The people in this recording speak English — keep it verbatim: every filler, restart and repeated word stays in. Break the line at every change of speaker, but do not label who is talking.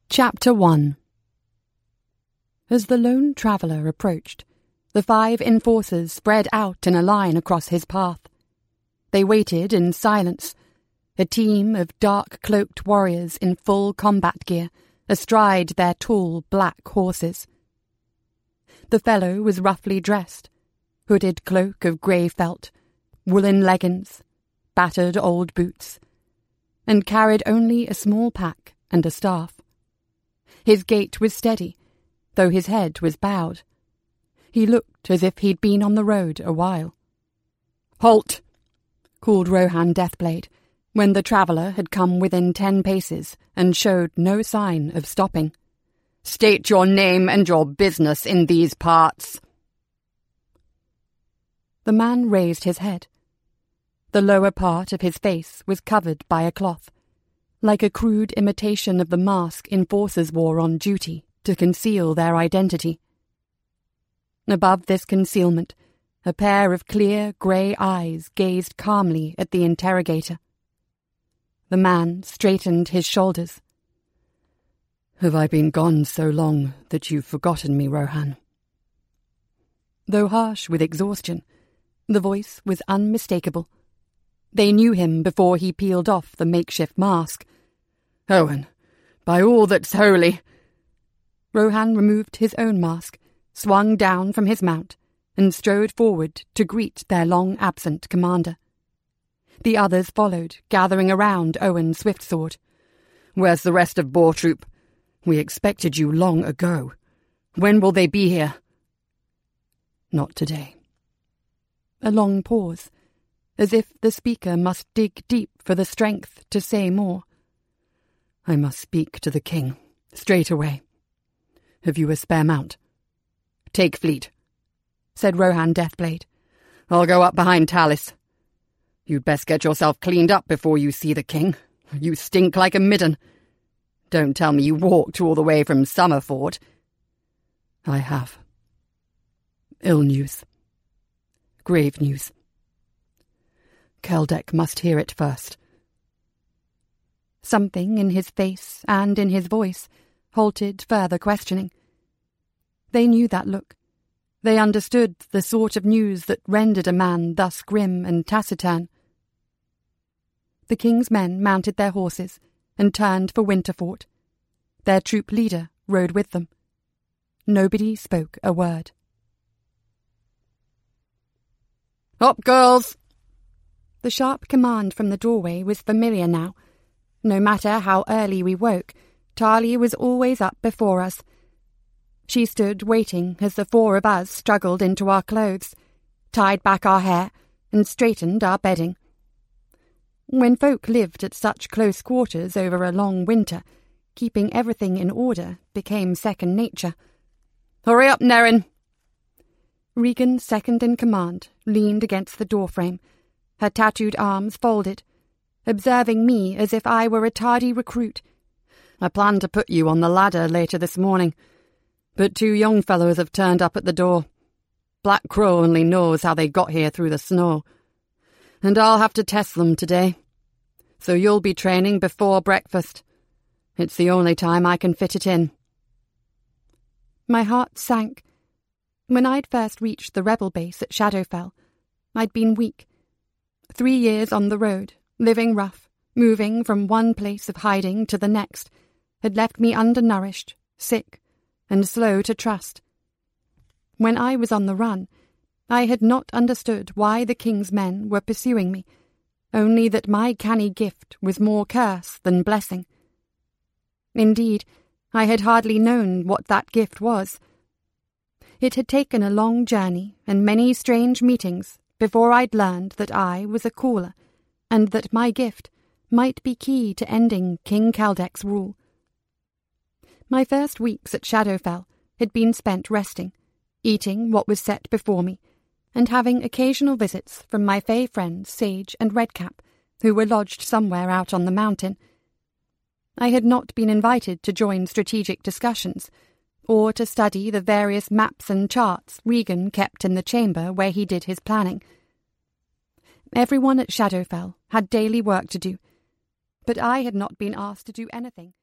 Chapter one. As the lone traveller approached, the five enforcers spread out in a line across his path. They waited in silence, a team of dark-cloaked warriors in full combat gear, astride their tall black horses. The fellow was roughly dressed, hooded cloak of grey felt, woolen leggings, battered old boots, and carried only a small pack and a staff. His gait was steady, though his head was bowed. He looked as if he'd been on the road a while. "Halt!" called Rohan Deathblade, when the traveller had come within ten paces and showed no sign of stopping. "State your name and your business in these parts." The man raised his head. The lower part of his face was covered by a cloth, like a crude imitation of the mask enforcers wore on duty to conceal their identity. Above this concealment, a pair of clear grey eyes gazed calmly at the interrogator. The man straightened his shoulders. "Have I been gone so long that you've forgotten me, Rohan?" Though harsh with exhaustion, the voice was unmistakable. They knew him before he peeled off the makeshift mask. "Owen, by all that's holy!" Rohan removed his own mask, swung down from his mount, and strode forward to greet their long-absent commander. The others followed, gathering around Owen Swiftsword. "Where's the rest of Boar Troop? We expected you long ago. When will they be here?" "Not today." A long pause, as if the speaker must dig deep for the strength to say more. "I must speak to the king, straight away. Have you a spare mount?" "Take fleet," said Rohan Deathblade. "I'll go up behind Talis. You'd best get yourself cleaned up before you see the king. You stink like a midden. Don't tell me you walked all the way from Summerford." "I have. Ill news. Grave news. Keldek must hear it first." Something in his face and in his voice halted further questioning. They knew that look. They understood the sort of news that rendered a man thus grim and taciturn. The king's men mounted their horses and turned for Winterfort. Their troop leader rode with them. Nobody spoke a word. "Up, girls!" The sharp command from the doorway was familiar now. No matter how early we woke, Talia was always up before us. She stood waiting as the four of us struggled into our clothes, tied back our hair, and straightened our bedding. When folk lived at such close quarters over a long winter, keeping everything in order became second nature. "Hurry up, Nerin!" Regan, second in command, leaned against the doorframe, her tattooed arms folded, observing me as if I were a tardy recruit. "I planned to put you on the ladder later this morning, but two young fellows have turned up at the door. Black Crow only knows how they got here through the snow, and I'll have to test them today. So you'll be training before breakfast. It's the only time I can fit it in." My heart sank. When I'd first reached the rebel base at Shadowfell, I'd been weak. Three years on the road, living rough, moving from one place of hiding to the next, had left me undernourished, sick, and slow to trust. When I was on the run, I had not understood why the king's men were pursuing me, only that my canny gift was more curse than blessing. Indeed, I had hardly known what that gift was. It had taken a long journey and many strange meetings before I'd learned that I was a caller, and that my gift might be key to ending King Keldek's rule. My first weeks at Shadowfell had been spent resting, eating what was set before me, and having occasional visits from my fey friends Sage and Redcap, who were lodged somewhere out on the mountain. I had not been invited to join strategic discussions, or to study the various maps and charts Regan kept in the chamber where he did his planning. Everyone at Shadowfell had daily work to do, but I had not been asked to do anything.